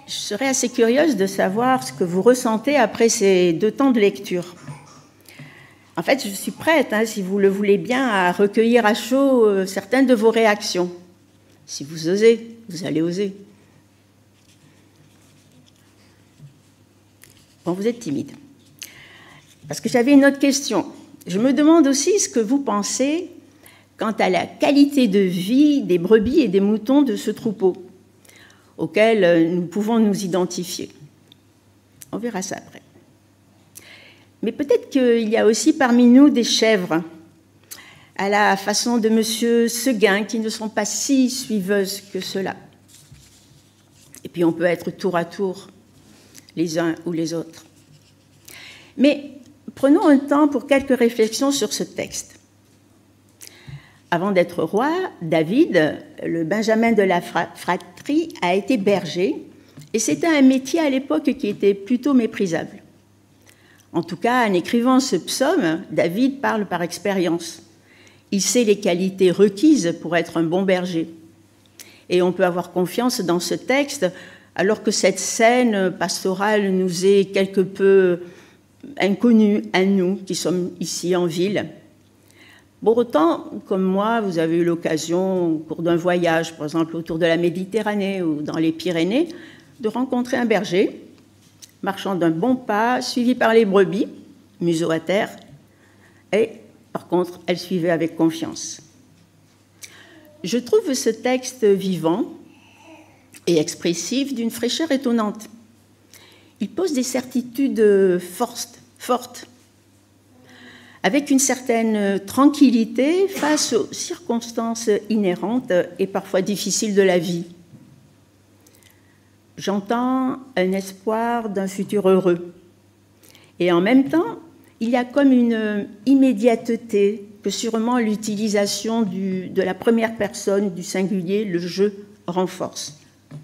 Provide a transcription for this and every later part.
Je serais assez curieuse de savoir ce que vous ressentez après ces 2 temps de lecture. En fait, je suis prête, si vous le voulez bien, à recueillir à chaud certaines de vos réactions. Si vous osez, vous allez oser. Bon, vous êtes timide. Parce que j'avais une autre question. Je me demande aussi ce que vous pensez quant à la qualité de vie des brebis et des moutons de ce troupeau, auquel nous pouvons nous identifier. On verra ça après. Mais peut-être qu'il y a aussi parmi nous des chèvres, à la façon de M. Seguin, qui ne sont pas si suiveuses que cela. Et puis on peut être tour à tour, les uns ou les autres. Mais prenons un temps pour quelques réflexions sur ce texte. Avant d'être roi, David, le Benjamin de la fratrie, a été berger, et c'était un métier à l'époque qui était plutôt méprisable. En tout cas, en écrivant ce psaume, David parle par expérience. Il sait les qualités requises pour être un bon berger. Et on peut avoir confiance dans ce texte, alors que cette scène pastorale nous est quelque peu inconnue à nous qui sommes ici en ville. Pour autant, comme moi, vous avez eu l'occasion, au cours d'un voyage, par exemple autour de la Méditerranée ou dans les Pyrénées, de rencontrer un berger, marchant d'un bon pas, suivi par les brebis, museau à terre, et par contre, elles suivaient avec confiance. Je trouve ce texte vivant et expressif d'une fraîcheur étonnante. Il pose des certitudes fortes, avec une certaine tranquillité face aux circonstances inhérentes et parfois difficiles de la vie. J'entends un espoir d'un futur heureux. Et en même temps, il y a comme une immédiateté que sûrement l'utilisation de la première personne du singulier, le je, renforce.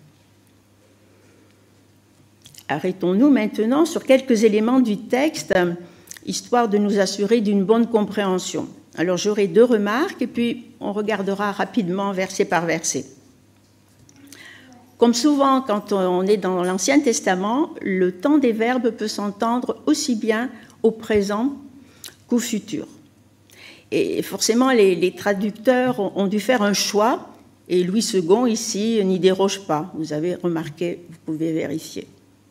Arrêtons-nous maintenant sur quelques éléments du texte, histoire de nous assurer d'une bonne compréhension. Alors j'aurai 2 remarques et puis on regardera rapidement verset par verset. Comme souvent quand on est dans l'Ancien Testament, le temps des verbes peut s'entendre aussi bien au présent qu'au futur. Et forcément, les traducteurs ont dû faire un choix, et Louis II, ici, n'y déroge pas. Vous avez remarqué, vous pouvez vérifier.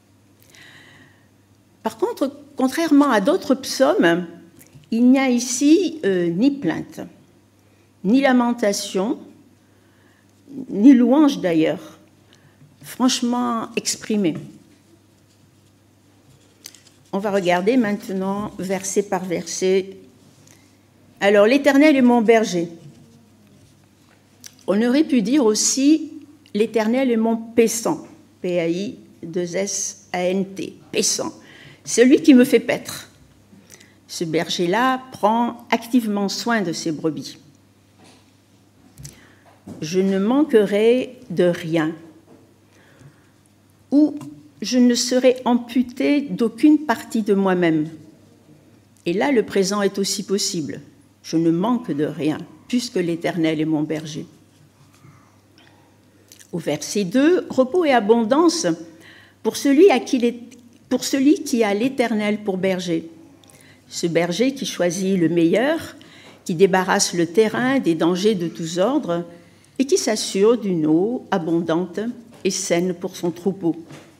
Par contre, contrairement à d'autres psaumes, il n'y a ici ni plainte, ni lamentation, ni louange d'ailleurs, franchement exprimée. On va regarder maintenant verset par verset. Alors, l'Éternel est mon berger. On aurait pu dire aussi l'Éternel est mon paissant, P-A-I-2-S-A-N-T, paissant, celui qui me fait paître. Ce berger-là prend activement soin de ses brebis. Je ne manquerai de rien, ou je ne serai amputé d'aucune partie de moi-même. Et là, le présent est aussi possible. Je ne manque de rien, puisque l'Éternel est mon berger. Au verset 2, repos et abondance pour celui qui a l'Éternel pour berger. Ce berger qui choisit le meilleur, qui débarrasse le terrain des dangers de tous ordres et qui s'assure d'une eau abondante et saine pour son troupeau.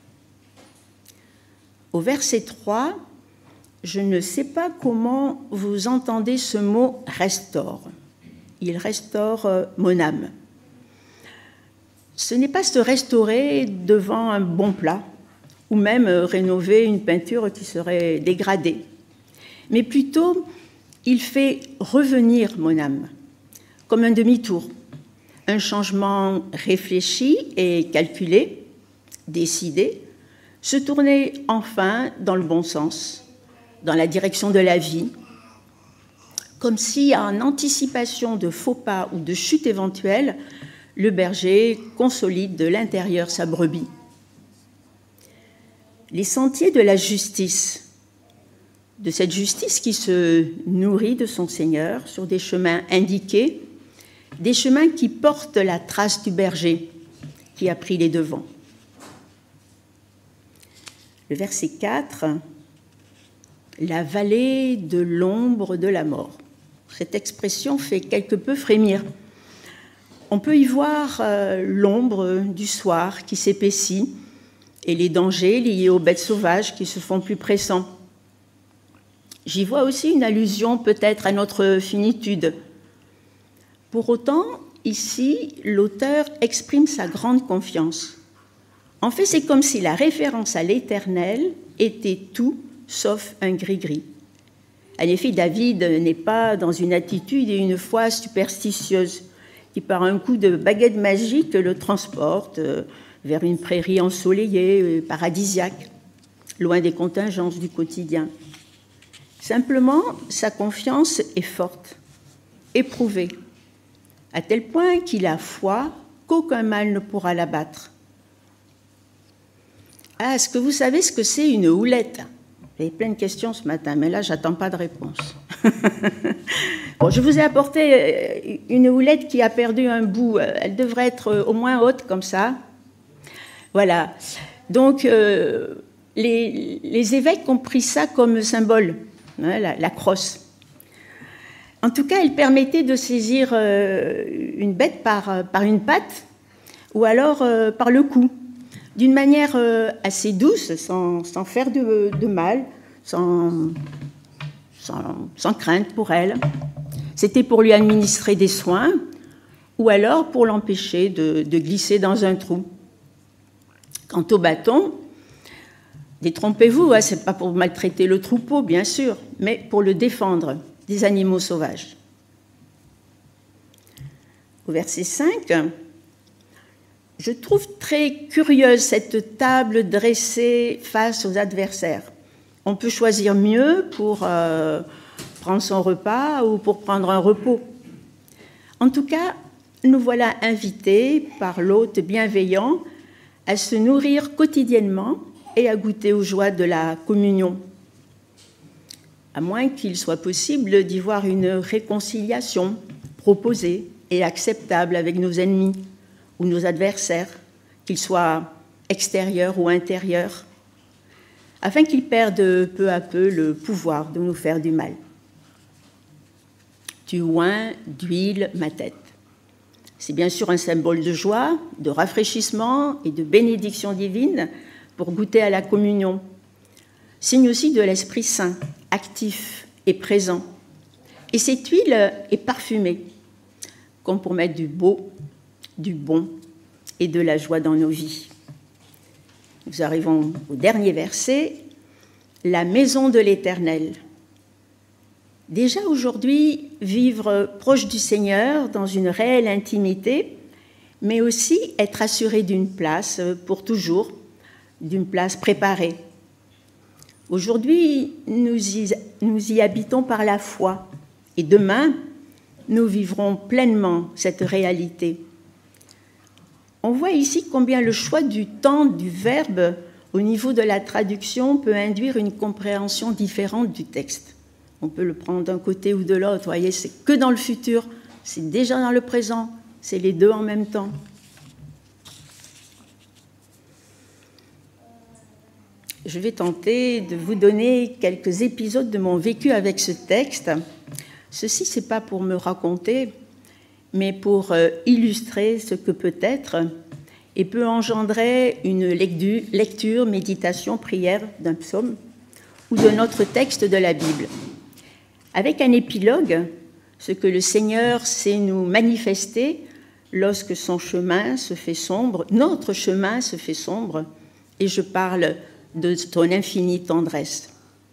Au verset 3, je ne sais pas comment vous entendez ce mot « restaure ». Il restaure mon âme. Ce n'est pas se restaurer devant un bon plat ou même rénover une peinture qui serait dégradée, mais plutôt il fait revenir mon âme, comme un demi-tour, un changement réfléchi et calculé, décidé, se tourner enfin dans le bon sens, dans la direction de la vie, comme si, en anticipation de faux pas ou de chute éventuelle, le berger consolide de l'intérieur sa brebis. Les sentiers de la justice, de cette justice qui se nourrit de son Seigneur sur des chemins indiqués, des chemins qui portent la trace du berger qui a pris les devants. Le verset 4, la vallée de l'ombre de la mort. Cette expression fait quelque peu frémir. On peut y voir l'ombre du soir qui s'épaissit et les dangers liés aux bêtes sauvages qui se font plus pressants. J'y vois aussi une allusion peut-être à notre finitude. Pour autant, ici, l'auteur exprime sa grande confiance. En fait, c'est comme si la référence à l'Éternel était tout sauf un gris-gris. En effet, David n'est pas dans une attitude et une foi superstitieuse qui, par un coup de baguette magique, le transporte vers une prairie ensoleillée, paradisiaque, loin des contingences du quotidien. Simplement, sa confiance est forte, éprouvée, à tel point qu'il a foi qu'aucun mal ne pourra l'abattre. Ah, est-ce que vous savez ce que c'est une houlette ? J'avais plein de questions ce matin, mais là, j'attends pas de réponse. Bon, je vous ai apporté une houlette qui a perdu un bout. Elle devrait être au moins haute, comme ça. Voilà. Donc, les évêques ont pris ça comme symbole, hein, la crosse. En tout cas, elle permettait de saisir une bête par une patte ou alors par le cou, d'une manière assez douce, sans faire de mal, sans crainte pour elle. C'était pour lui administrer des soins ou alors pour l'empêcher de glisser dans un trou. Quant au bâton, détrompez-vous, hein, ce n'est pas pour maltraiter le troupeau, bien sûr, mais pour le défendre des animaux sauvages. Au verset 5, je trouve très curieuse cette table dressée face aux adversaires. On peut choisir mieux pour prendre son repas ou pour prendre un repos. En tout cas, nous voilà invités par l'hôte bienveillant à se nourrir quotidiennement et à goûter aux joies de la communion. À moins qu'il soit possible d'y voir une réconciliation proposée et acceptable avec nos ennemis ou nos adversaires, qu'ils soient extérieurs ou intérieurs, afin qu'ils perdent peu à peu le pouvoir de nous faire du mal. Tu oins d'huile ma tête. C'est bien sûr un symbole de joie, de rafraîchissement et de bénédiction divine pour goûter à la communion. Signe aussi de l'Esprit Saint, actif et présent. Et cette huile est parfumée, comme pour mettre du beau, du bon et de la joie dans nos vies. Nous arrivons au dernier verset, la maison de l'Éternel. Déjà aujourd'hui, vivre proche du Seigneur dans une réelle intimité, mais aussi être assuré d'une place pour toujours, d'une place préparée. Aujourd'hui, nous y habitons par la foi et demain, nous vivrons pleinement cette réalité. On voit ici combien le choix du temps, du verbe, au niveau de la traduction, peut induire une compréhension différente du texte. On peut le prendre d'un côté ou de l'autre. Vous voyez, c'est que dans le futur, c'est déjà dans le présent, c'est les deux en même temps. Je vais tenter de vous donner quelques épisodes de mon vécu avec ce texte. Ceci, ce n'est pas pour me raconter, mais pour illustrer ce que peut être et peut engendrer une lecture, méditation, prière d'un psaume ou d'un autre texte de la Bible. Avec un épilogue, ce que le Seigneur sait nous manifester lorsque son chemin se fait sombre, notre chemin se fait sombre, et je parle de ton infinie tendresse.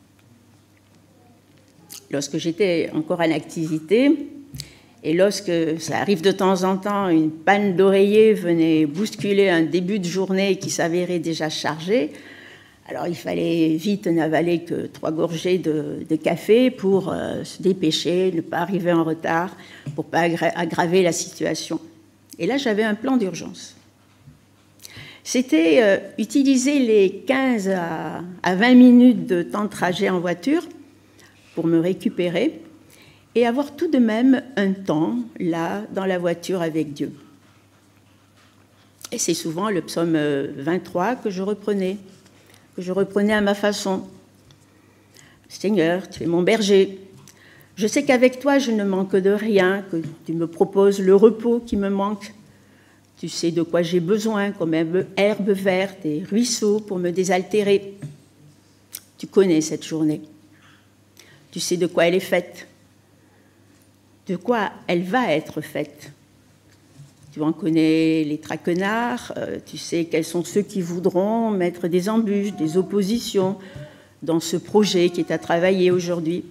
Lorsque j'étais encore en activité, et lorsque ça arrive de temps en temps, une panne d'oreiller venait bousculer un début de journée qui s'avérait déjà chargé, alors il fallait vite n'avaler que 3 gorgées de café pour se dépêcher, ne pas arriver en retard, pour ne pas aggraver la situation. Et là, j'avais un plan d'urgence. C'était utiliser les 15 à 20 minutes de temps de trajet en voiture pour me récupérer et avoir tout de même un temps, là, dans la voiture avec Dieu. Et c'est souvent le psaume 23 que je reprenais. que je reprenais à ma façon. Seigneur, tu es mon berger. Je sais qu'avec toi, je ne manque de rien, que tu me proposes le repos qui me manque. Tu sais de quoi j'ai besoin, comme herbe verte et ruisseaux pour me désaltérer. Tu connais cette journée. Tu sais de quoi elle est faite, de quoi elle va être faite. Tu en connais les traquenards, tu sais quels sont ceux qui voudront mettre des embûches, des oppositions dans ce projet qui est à travailler aujourd'hui.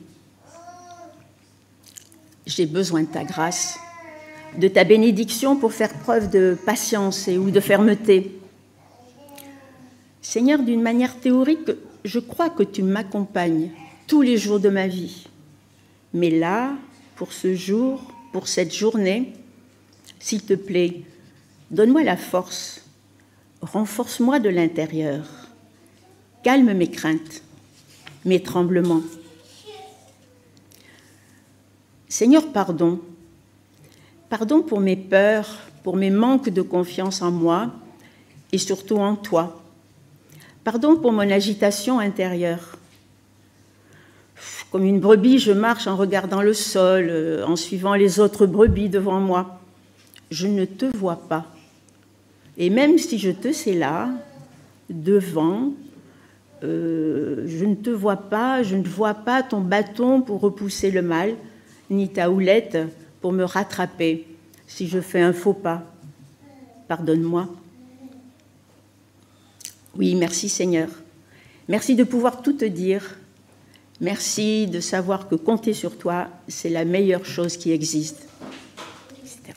J'ai besoin de ta grâce, de ta bénédiction pour faire preuve de patience ou de fermeté. Seigneur, d'une manière théorique, je crois que tu m'accompagnes tous les jours de ma vie. Mais là, pour ce jour, pour cette journée, s'il te plaît, donne-moi la force, renforce-moi de l'intérieur, calme mes craintes, mes tremblements. Seigneur, pardon. Pardon pour mes peurs, pour mes manques de confiance en moi et surtout en toi. Pardon pour mon agitation intérieure. Comme une brebis, je marche en regardant le sol, en suivant les autres brebis devant moi. Je ne te vois pas. Et même si je te sais là, devant, je ne te vois pas, je ne vois pas ton bâton pour repousser le mal, ni ta houlette pour me rattraper si je fais un faux pas. Pardonne-moi. Oui, merci Seigneur. Merci de pouvoir tout te dire. Merci de savoir que compter sur toi, c'est la meilleure chose qui existe, etc.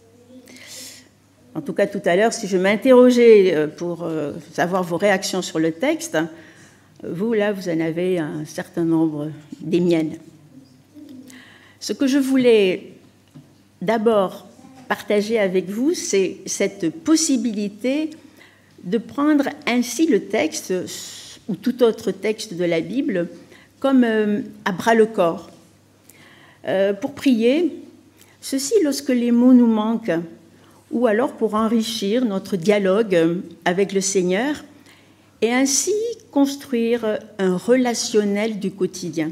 En tout cas, tout à l'heure, si je m'interrogeais pour savoir vos réactions sur le texte, vous, là, vous en avez un certain nombre des miennes. Ce que je voulais d'abord partager avec vous, c'est cette possibilité de prendre ainsi le texte, ou tout autre texte de la Bible, comme à bras-le-corps. Pour prier, ceci lorsque les mots nous manquent, ou alors pour enrichir notre dialogue avec le Seigneur, et ainsi construire un relationnel du quotidien.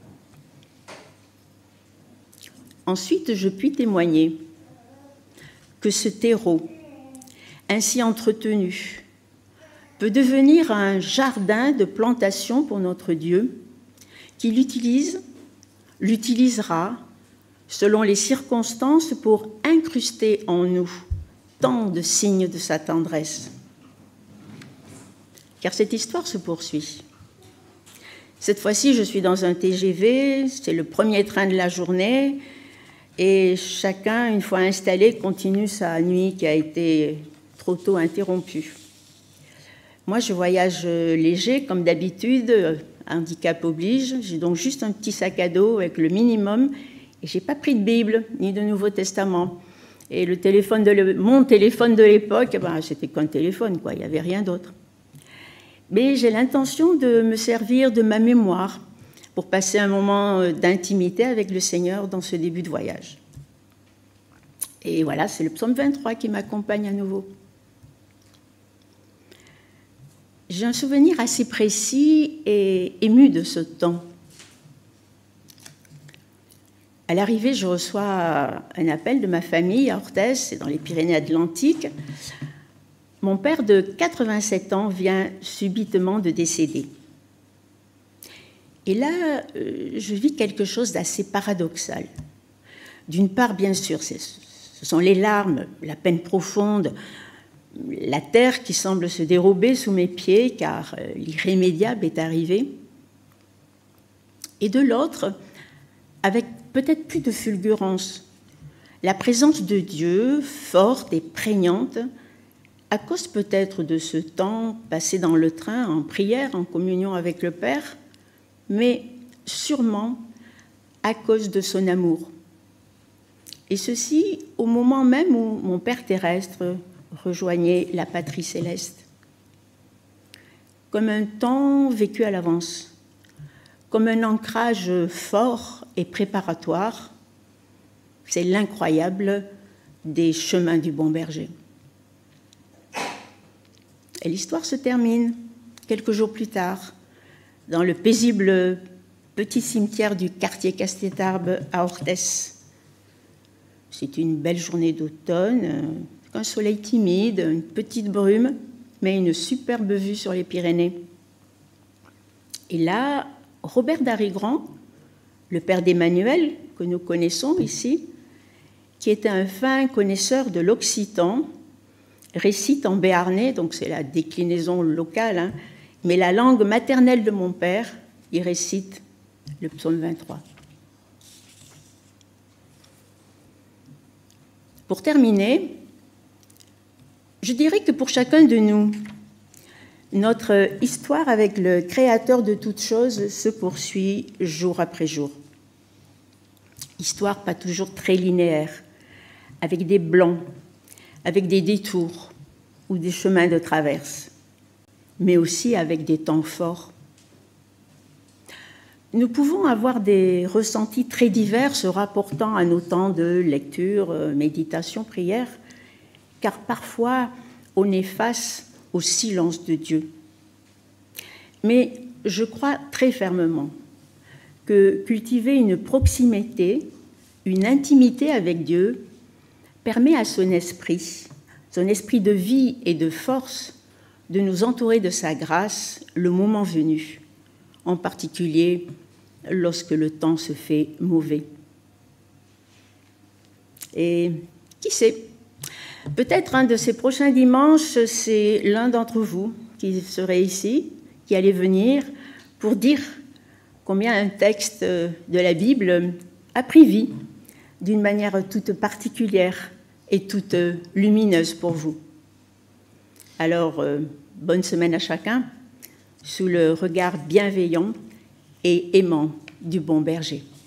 Ensuite, je puis témoigner que ce terreau, ainsi entretenu, peut devenir un jardin de plantation pour notre Dieu, qui l'utilisera selon les circonstances pour incruster en nous tant de signes de sa tendresse. Car cette histoire se poursuit. Cette fois-ci, je suis dans un TGV, c'est le premier train de la journée, et chacun, une fois installé, continue sa nuit qui a été trop tôt interrompue. Moi, je voyage léger, comme d'habitude, handicap oblige. J'ai donc juste un petit sac à dos avec le minimum, et je n'ai pas pris de Bible, ni de Nouveau Testament. Et mon téléphone de l'époque, c'était qu'un téléphone, quoi, il n'y avait rien d'autre. Mais j'ai l'intention de me servir de ma mémoire pour passer un moment d'intimité avec le Seigneur dans ce début de voyage. Et voilà, c'est le psaume 23 qui m'accompagne à nouveau. J'ai un souvenir assez précis et ému de ce temps. À l'arrivée, je reçois un appel de ma famille à Orthez, c'est dans les Pyrénées-Atlantiques. Mon père de 87 ans vient subitement de décéder. Et là, je vis quelque chose d'assez paradoxal. D'une part, bien sûr, ce sont les larmes, la peine profonde, la terre qui semble se dérober sous mes pieds, car l'irrémédiable est arrivé. Et de l'autre, avec peut-être plus de fulgurance, la présence de Dieu, forte et prégnante, à cause peut-être de ce temps passé dans le train, en prière, en communion avec le Père, mais sûrement à cause de son amour. Et ceci au moment même où mon Père terrestre rejoignait la patrie céleste. Comme un temps vécu à l'avance, comme un ancrage fort et préparatoire, c'est l'incroyable des chemins du bon berger. Et l'histoire se termine quelques jours plus tard, dans le paisible petit cimetière du quartier Castétarbe à Orthès. C'est une belle journée d'automne, un soleil timide, une petite brume, mais une superbe vue sur les Pyrénées. Et là, Robert d'Arigrand, le père d'Emmanuel, que nous connaissons ici, qui était un fin connaisseur de l'occitan, récite en béarnais, donc c'est la déclinaison locale, mais la langue maternelle de mon père, il récite le psaume 23. Pour terminer, je dirais que pour chacun de nous, notre histoire avec le Créateur de toutes choses se poursuit jour après jour. Histoire pas toujours très linéaire, avec des blancs, avec des détours ou des chemins de traverse, mais aussi avec des temps forts. Nous pouvons avoir des ressentis très divers se rapportant à nos temps de lecture, méditation, prière, car parfois on est face au silence de Dieu. Mais je crois très fermement que cultiver une proximité, une intimité avec Dieu permet à son esprit de vie et de force, de nous entourer de sa grâce le moment venu, en particulier lorsque le temps se fait mauvais. Et qui sait, peut-être un de ces prochains dimanches, c'est l'un d'entre vous qui serait ici, qui allait venir pour dire combien un texte de la Bible a pris vie d'une manière toute particulière et toute lumineuse pour vous. Alors, bonne semaine à chacun, sous le regard bienveillant et aimant du bon berger.